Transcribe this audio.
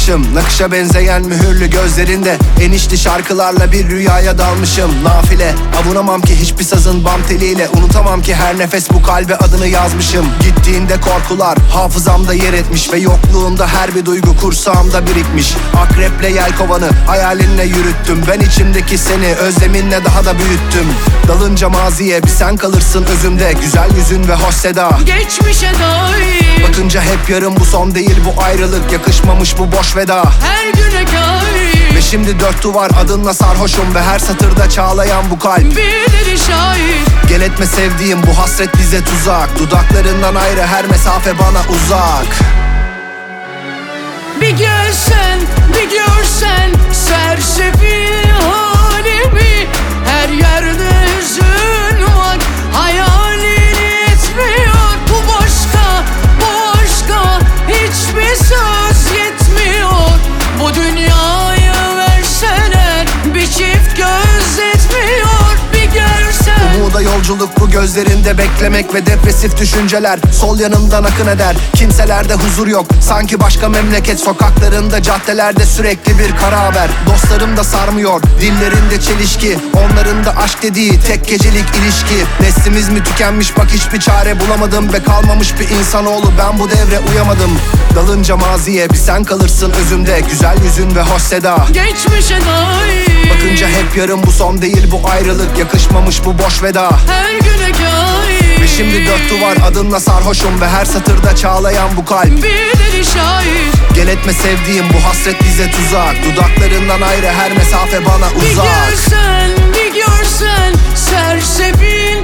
kalmışım. Nakışa benzeyen mühürlü gözlerinde enişli şarkılarla bir rüyaya dalmışım. Nafile avunamam ki hiçbir sazın bam teliyle. Unutamam ki her nefes bu kalbe adını yazmışım. Gittiğinde korkular hafızamda yer etmiş ve yokluğunda her bir duygu kursağımda birikmiş. Akreple yelkovanı hayalinle yürüttüm. Ben içimdeki seni özleminle daha da büyüttüm. Dalınca maziye bir sen kalırsın özümde. Güzel yüzün ve hoş seda geçmişe dair. Bakınca hep yarım, bu son değil bu ayrılık. Yakışmamış bu boş veda, Her güne kair. ve şimdi dört duvar adınla sarhoşum. Ve her satırda çağlayan bu kalp Bir deli şair. gel etme sevdiğim, bu hasret bize tuzak. Dudaklarından ayrı her mesafe bana uzak. Bir gelsen, bir görsen sersefil halimi. Her yerde hüzün var, hayalin etmiyor. Bu başka, bu aşka hiçbir söz yetmiyor. Bu dünyayı verseler bir çift göz etmiyor. Bir görsen. Umuda yolculuk bu gözlerinde beklemek ve depresif düşünceler sol yanımdan akın eder. Kimselerde huzur yok, sanki başka memleket. Sokaklarında, caddelerde sürekli bir kara haber. Dostlarım da sarmıyor, dillerinde çelişki. Onların da aşk dediği tek gecelik ilişki. Neslimiz mi tükenmiş, bak hiçbir çare bulamadım. Ve kalmamış bir insanoğlu, ben bu devre uyamadım. Dalınca maziye bir sen kalırsın özümde. Güzel yüzün ve hoş seda Geçmişe dair. bakınca hep yarım, bu son değil bu ayrılık. Yakışmamış bu boş veda, Her güne kair. ve şimdi dört duvar adınla sarhoşum. Ve her satırda çağlayan bu kalp Bir deli şair. gel etme sevdiğim, bu hasret bize tuzak. Dudaklarından ayrı her mesafe bana Bir uzak. görsen, bir görsen sersefil